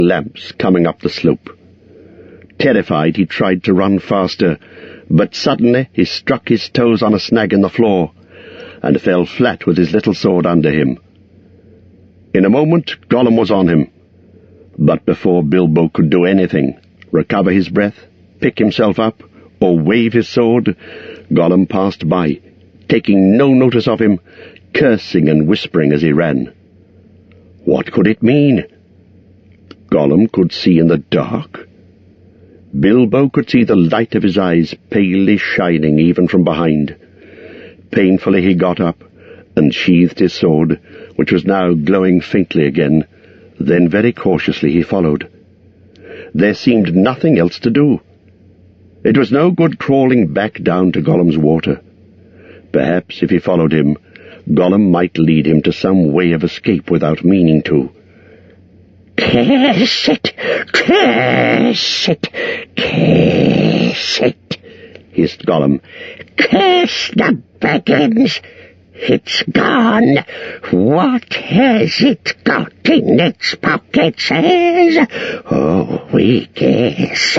lamps coming up the slope. Terrified, he tried to run faster, but suddenly he struck his toes on a snag in the floor and fell flat with his little sword under him. In a moment, Gollum was on him, but before Bilbo could do anything, recover his breath, pick himself up, or wave his sword, Gollum passed by, taking no notice of him, cursing and whispering as he ran. What could it mean? Gollum could see in the dark. Bilbo could see the light of his eyes palely shining even from behind. Painfully he got up and sheathed his sword, which was now glowing faintly again. Then very cautiously he followed. There seemed nothing else to do. It was no good crawling back down to Gollum's water. Perhaps if he followed him, Gollum might lead him to some way of escape without meaning to. "Curse it! Curse it! Curse it!" hissed Gollum. "Curse the Baggins! It's gone! What has it got in its pockets, says? Oh, we guess,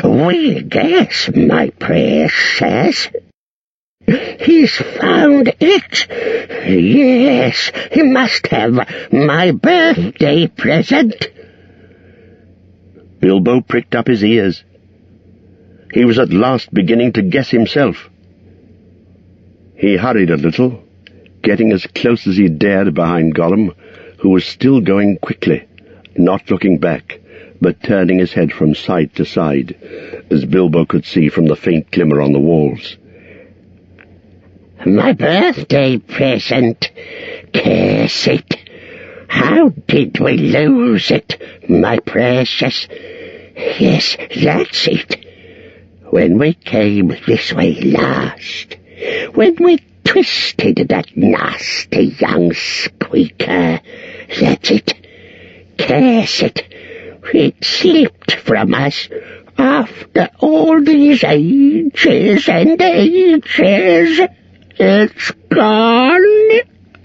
my precious. He's found it. Yes, he must have my birthday present." Bilbo pricked up his ears. He was at last beginning to guess himself. He hurried a little, getting as close as he dared behind Gollum, who was still going quickly, not looking back, but turning his head from side to side, as Bilbo could see from the faint glimmer on the walls. "My birthday present! Curse it! How did we lose it, my precious? Yes, that's it. When we came this way last, when we twisted that nasty young squeaker, that's it. Curse it! It slipped from us after all these ages and ages. It's gone."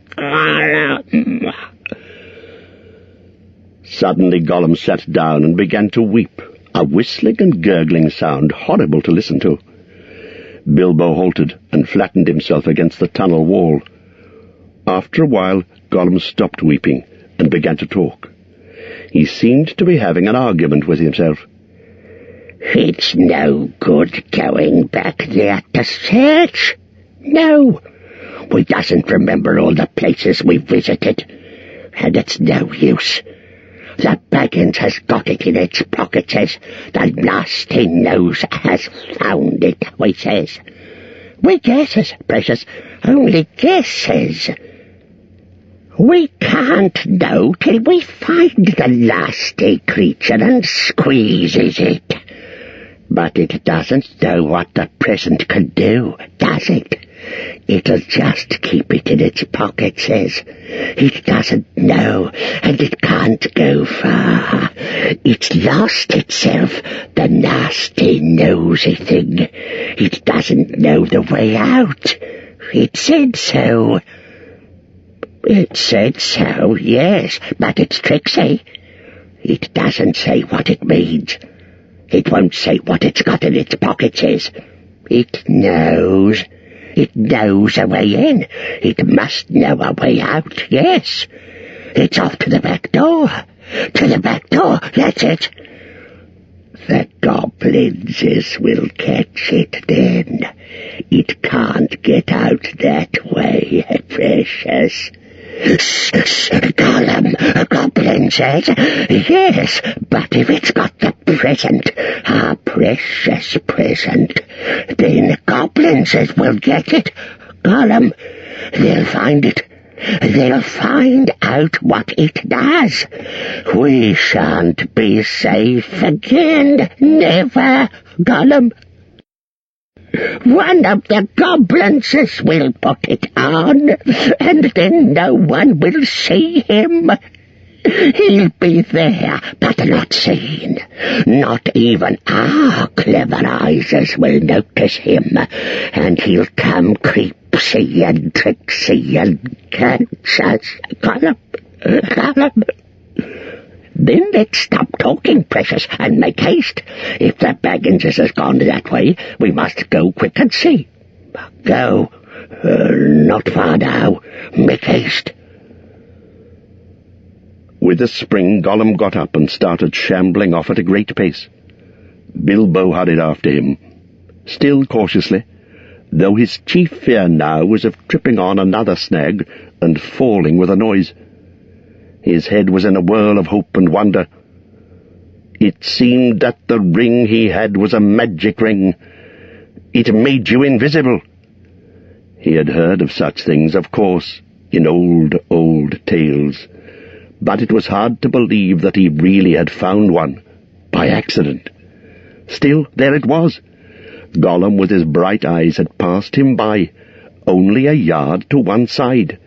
Suddenly Gollum sat down and began to weep, a whistling and gurgling sound horrible to listen to. Bilbo halted and flattened himself against the tunnel wall. After a while, Gollum stopped weeping and began to talk. He seemed to be having an argument with himself. "It's no good going back there to search. No, we doesn't remember all the places we visited, and it's no use. The Baggins has got it in its pocket, says. The nasty nose has found it, we says. We guesses, precious, only guesses. We can't know till we find the nasty creature and squeezes it. But it doesn't know what the present can do, does it? It'll just keep it in its pocket, says. It doesn't know, and it can't go far. It's lost itself, the nasty, nosy thing. It doesn't know the way out. It said so. It said so, yes, but it's tricksy. It doesn't say what it means. It won't say what it's got in its pocket, says. It knows. It knows a way in. It must know a way out, yes. It's off to the back door. To the back door, that's it. The goblins will catch it then. It can't get out that way, precious. Gollum, Goblin says, yes, but if it's got the present, our precious present, then Goblins will get it. Gollum, they'll find it. They'll find out what it does. We shan't be safe again, never, Gollum. One of the goblins will put it on, and then no one will see him. He'll be there, but not seen. Not even our clever eyes will notice him, and he'll come creepsy and tricksy and catch us. Gollum, Gollum. Then let's stop talking, Precious, and make haste. If the Bagginses has gone that way, we must go quick and see. Go. Not far now. Make haste. With a spring, Gollum got up and started shambling off at a great pace. Bilbo hurried after him, still cautiously, though his chief fear now was of tripping on another snag and falling with a noise. His head was in a whirl of hope and wonder. It seemed that the ring he had was a magic ring. It made you invisible. He had heard of such things, of course, in old tales, but it was hard to believe that he really had found one, by accident. Still, there it was. Gollum with his bright eyes had passed him by, only a yard to one side.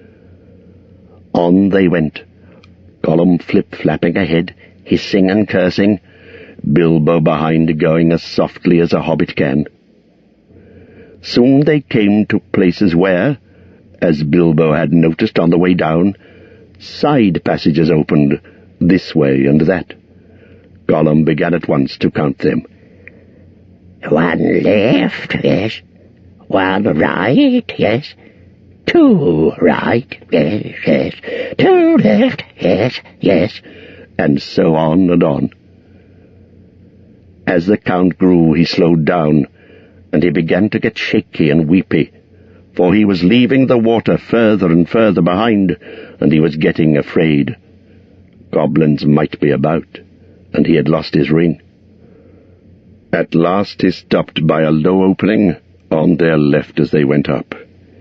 On they went, Gollum flip-flapping ahead, hissing and cursing, Bilbo behind going as softly as a hobbit can. Soon they came to places where, as Bilbo had noticed on the way down, side passages opened, this way and that. Gollum began at once to count them. 1 left, yes. 1 right, yes. 2 right, yes. 2 left, yes. And so on and on. As the count grew, he slowed down, and he began to get shaky and weepy, for he was leaving the water further and further behind, and he was getting afraid. Goblins might be about, and he had lost his ring. At last he stopped by a low opening on their left as they went up.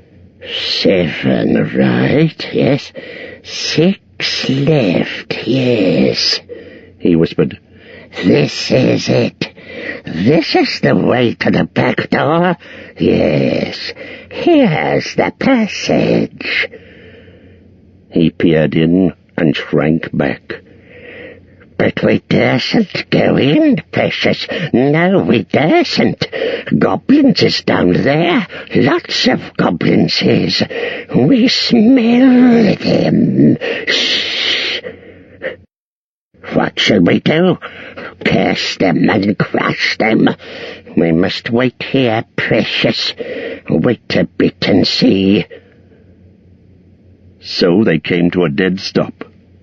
7 right, yes. 6 left, yes, he whispered. This is it. This is the way to the back door. Yes, here's the passage. He peered in and shrank back. But we dursn't go in, Precious. No, we dursn't. Goblins is down there. Lots of goblins is. We smell them. Shh. What shall we do? Curse them and crush them. We must wait here, Precious. Wait a bit and see. So they came to a dead stop.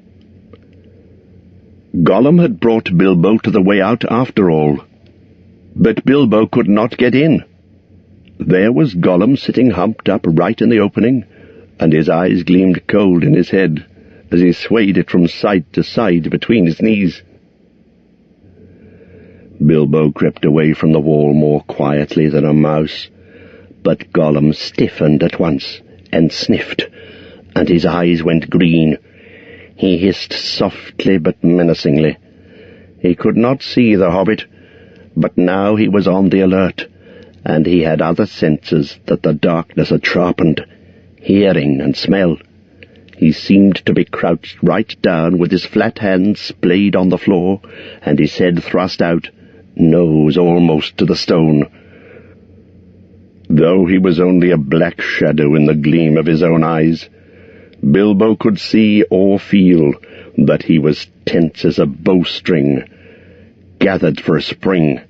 Gollum had brought Bilbo to the way out after all, but Bilbo could not get in. There was Gollum sitting humped up right in the opening, and his eyes gleamed cold in his head as he swayed it from side to side between his knees. Bilbo crept away from the wall more quietly than a mouse, but Gollum stiffened at once and sniffed, and his eyes went green. He hissed softly but menacingly. He could not see the hobbit, but now he was on the alert, and he had other senses that the darkness had sharpened, hearing and smell. He seemed to be crouched right down with his flat hands splayed on the floor, and his head thrust out, nose almost to the stone. Though he was only a black shadow in the gleam of his own eyes, Bilbo could see or feel that he was tense as a bowstring, gathered for a spring.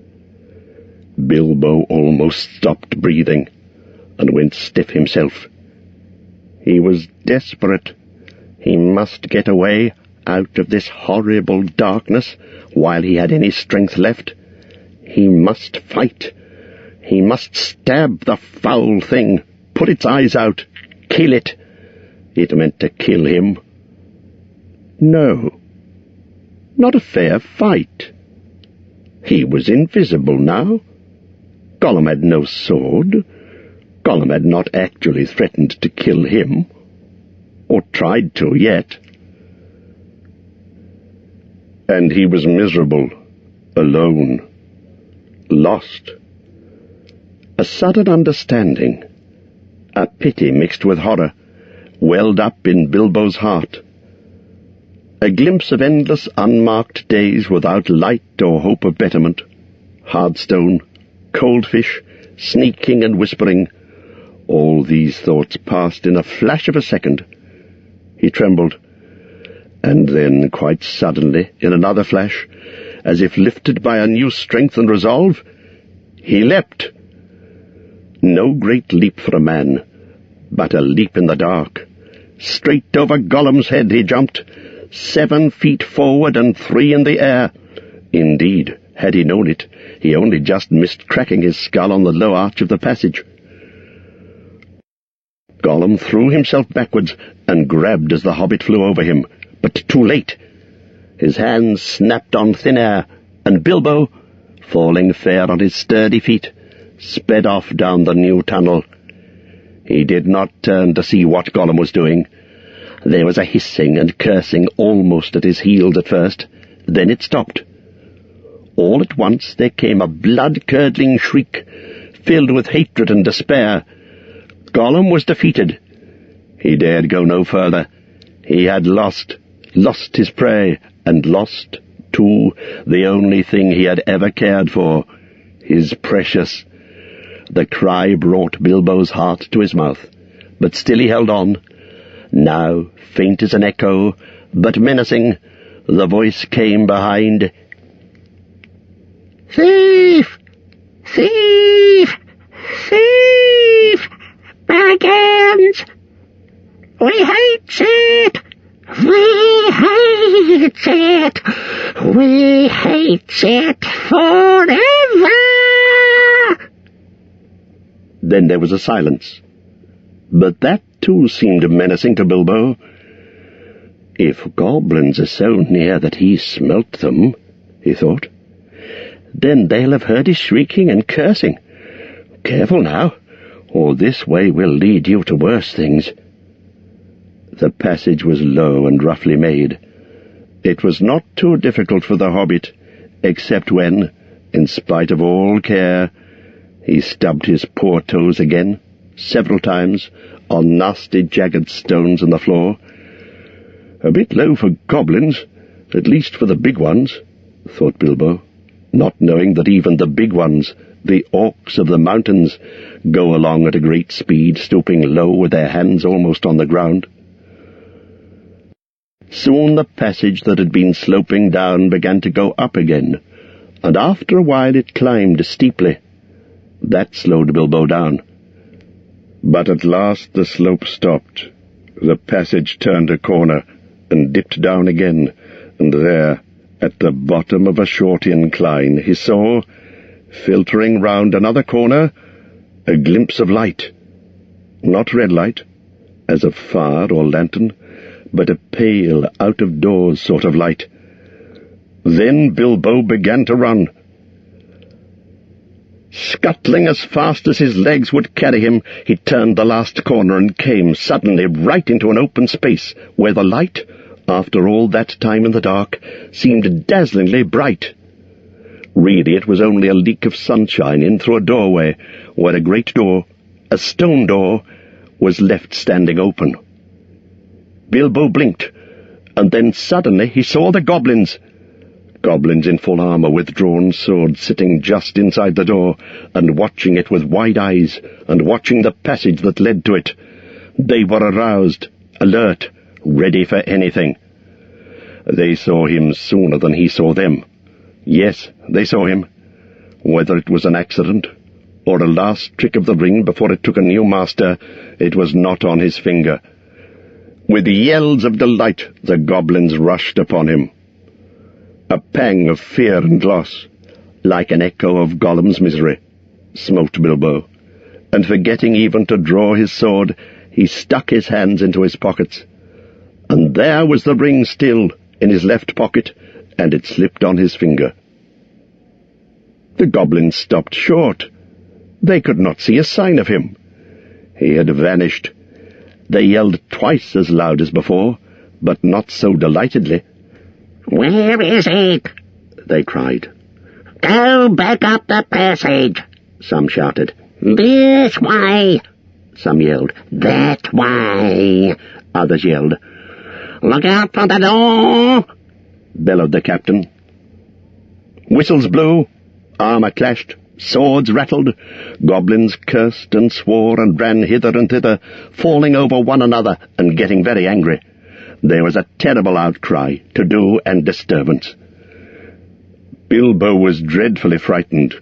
Bilbo almost stopped breathing, and went stiff himself. He was desperate. He must get away out of this horrible darkness while he had any strength left. He must fight. He must stab the foul thing, put its eyes out, kill it. It meant to kill him. No, not a fair fight. He was invisible now. Gollum had no sword. Gollum had not actually threatened to kill him, or tried to yet. And he was miserable, alone, lost. A sudden understanding, a pity mixed with horror, welled up in Bilbo's heart. A glimpse of endless unmarked days without light or hope of betterment. Hardstone, cold fish, sneaking and whispering. All these thoughts passed in a flash of a second. He trembled. And then, quite suddenly, in another flash, as if lifted by a new strength and resolve, he leapt. No great leap for a man, but a leap in the dark. Straight over Gollum's head he jumped, 7 feet forward and 3 in the air. Indeed, had he known it, he only just missed cracking his skull on the low arch of the passage. Gollum threw himself backwards and grabbed as the hobbit flew over him, but too late. His hands snapped on thin air, and Bilbo, falling fair on his sturdy feet, sped off down the new tunnel. He did not turn to see what Gollum was doing. There was a hissing and cursing almost at his heels at first. Then it stopped. All at once there came a blood-curdling shriek, filled with hatred and despair. Gollum was defeated. He dared go no further. He had lost his prey, and lost, too, the only thing he had ever cared for, his precious. The cry brought Bilbo's heart to his mouth, but still he held on. Now, faint as an echo, but menacing, the voice came behind. "Thief! Thief! Thief! Baggins! We hate it! We hate it! We hate it forever!" Then there was a silence. But that too seemed menacing to Bilbo. If goblins are so near that he smelt them, he thought, then they'll have heard his shrieking and cursing. Careful now, or this way will lead you to worse things. The passage was low and roughly made. It was not too difficult for the hobbit, except when, in spite of all care, he stubbed his poor toes again, several times, on nasty jagged stones on the floor. A bit low for goblins, at least for the big ones, thought Bilbo, not knowing that even the big ones, the orcs of the mountains, go along at a great speed, stooping low with their hands almost on the ground. Soon the passage that had been sloping down began to go up again, and after a while it climbed steeply. That slowed Bilbo down. But at last the slope stopped. The passage turned a corner and dipped down again, and there, at the bottom of a short incline, he saw, filtering round another corner, a glimpse of light. Not red light, as of fire or lantern, but a pale, out-of-doors sort of light. Then Bilbo began to run. Scuttling as fast as his legs would carry him, he turned the last corner and came suddenly right into an open space where the light, after all that time in the dark, seemed dazzlingly bright. Really, it was only a leak of sunshine in through a doorway where a great door, a stone door, was left standing open. Bilbo blinked, and then suddenly he saw the goblins. Goblins in full armor with drawn swords sitting just inside the door and watching it with wide eyes and watching the passage that led to it. They were aroused, alert, ready for anything. They saw him sooner than he saw them. Yes, they saw him. Whether it was an accident or a last trick of the ring before it took a new master, it was not on his finger. With yells of delight, the goblins rushed upon him. A pang of fear and loss, like an echo of Gollum's misery, smote Bilbo, and forgetting even to draw his sword, he stuck his hands into his pockets. And there was the ring still, in his left pocket, and it slipped on his finger. The goblins stopped short. They could not see a sign of him. He had vanished. They yelled twice as loud as before, but not so delightedly. "Where is it?" they cried. "Go back up the passage," some shouted. "This way," some yelled. "That way," others yelled. "Look out for the door," bellowed the captain. Whistles blew, armor clashed, swords rattled, goblins cursed and swore and ran hither and thither, falling over one another and getting very angry. There was a terrible outcry, to-do and disturbance. Bilbo was dreadfully frightened,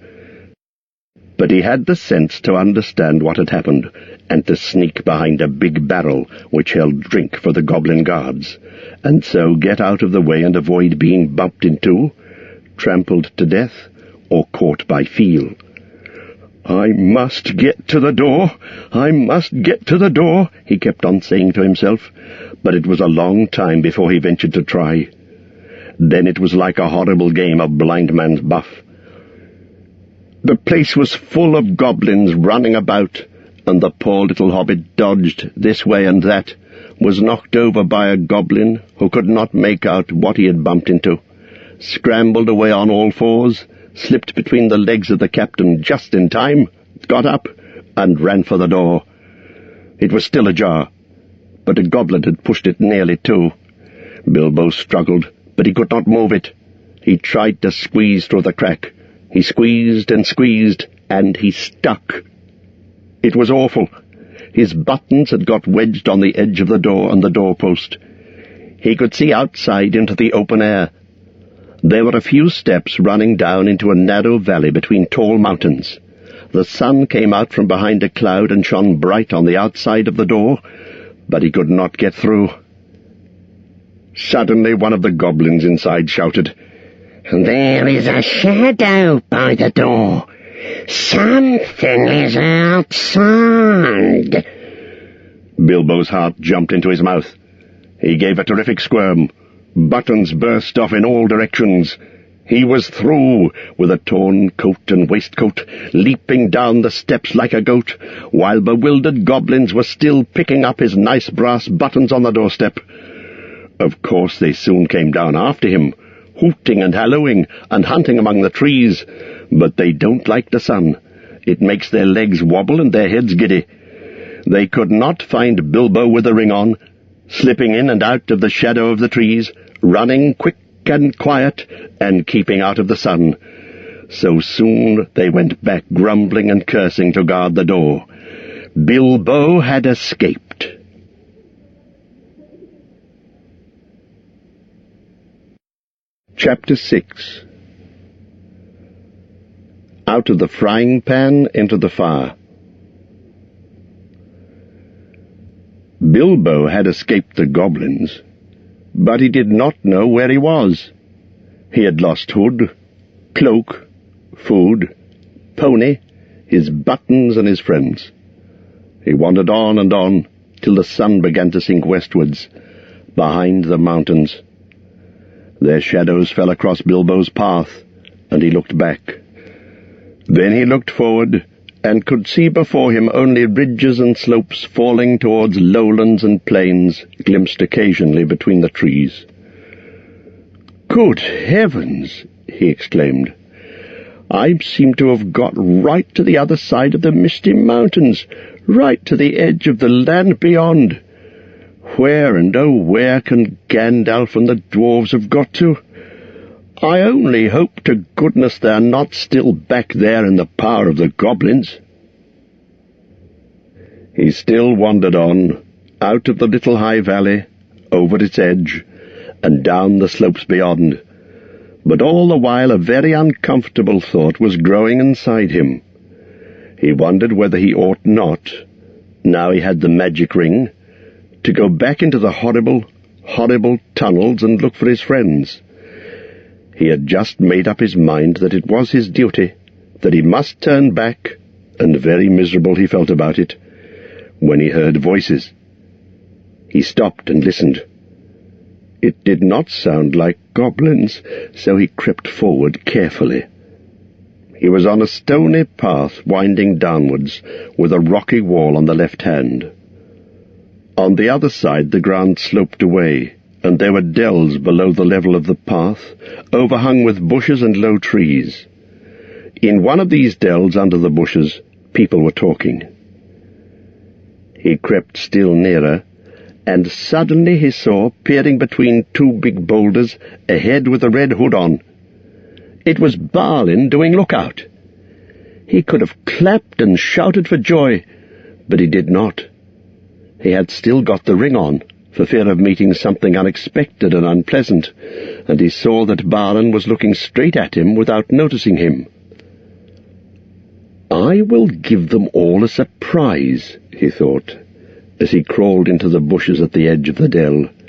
but he had the sense to understand what had happened, and to sneak behind a big barrel which held drink for the goblin guards, and so get out of the way and avoid being bumped into, trampled to death, or caught by feel. "I must get to the door! I must get to the door!" he kept on saying to himself, but it was a long time before he ventured to try. Then it was like a horrible game of blind man's buff. The place was full of goblins running about, and the poor little hobbit dodged this way and that, was knocked over by a goblin who could not make out what he had bumped into, scrambled away on all fours, slipped between the legs of the captain just in time, got up, and ran for the door. It was still ajar, but a goblin had pushed it nearly to. Bilbo struggled, but he could not move it. He tried to squeeze through the crack. He squeezed, and he stuck. It was awful. His buttons had got wedged on the edge of the door and the doorpost. He could see outside into the open air. There were a few steps running down into a narrow valley between tall mountains. The sun came out from behind a cloud and shone bright on the outside of the door, but he could not get through. Suddenly one of the goblins inside shouted, "There is a shadow by the door. Something is outside." Bilbo's heart jumped into his mouth. He gave a terrific squirm. Buttons burst off in all directions. He was through, with a torn coat and waistcoat, leaping down the steps like a goat, while bewildered goblins were still picking up his nice brass buttons on the doorstep. Of course they soon came down after him, hooting and hallooing and hunting among the trees, but they don't like the sun. It makes their legs wobble and their heads giddy. They could not find Bilbo with the ring on, slipping in and out of the shadow of the trees, running quick and quiet, and keeping out of the sun. So soon they went back grumbling and cursing to guard the door. Bilbo had escaped. Chapter 6. Out of the frying pan into the fire. Bilbo had escaped the goblins, but he did not know where he was. He had lost hood, cloak, food, pony, his buttons and his friends. He wandered on and on, till the sun began to sink westwards, behind the mountains. Their shadows fell across Bilbo's path, and he looked back. Then he looked forward, and could see before him only ridges and slopes falling towards lowlands and plains, glimpsed occasionally between the trees. "Good heavens!" he exclaimed. "I seem to have got right to the other side of the misty mountains, right to the edge of the land beyond. Where and oh where can Gandalf and the dwarves have got to? I only hope to goodness they're not still back there in the power of the goblins." He still wandered on, out of the little high valley, over its edge, and down the slopes beyond, but all the while a very uncomfortable thought was growing inside him. He wondered whether he ought not, now he had the magic ring, to go back into the horrible, horrible tunnels and look for his friends. He had just made up his mind that it was his duty, that he must turn back, and very miserable he felt about it, when he heard voices. He stopped and listened. It did not sound like goblins, so he crept forward carefully. He was on a stony path winding downwards, with a rocky wall on the left hand. On the other side the ground sloped away, and there were dells below the level of the path, overhung with bushes and low trees. In one of these dells under the bushes, people were talking. He crept still nearer, and suddenly he saw, peering between two big boulders, a head with a red hood on. It was Balin doing lookout. He could have clapped and shouted for joy, but he did not. He had still got the ring on, for fear of meeting something unexpected and unpleasant, and he saw that Balan was looking straight at him without noticing him. "I will give them all a surprise," he thought, as he crawled into the bushes at the edge of the dell.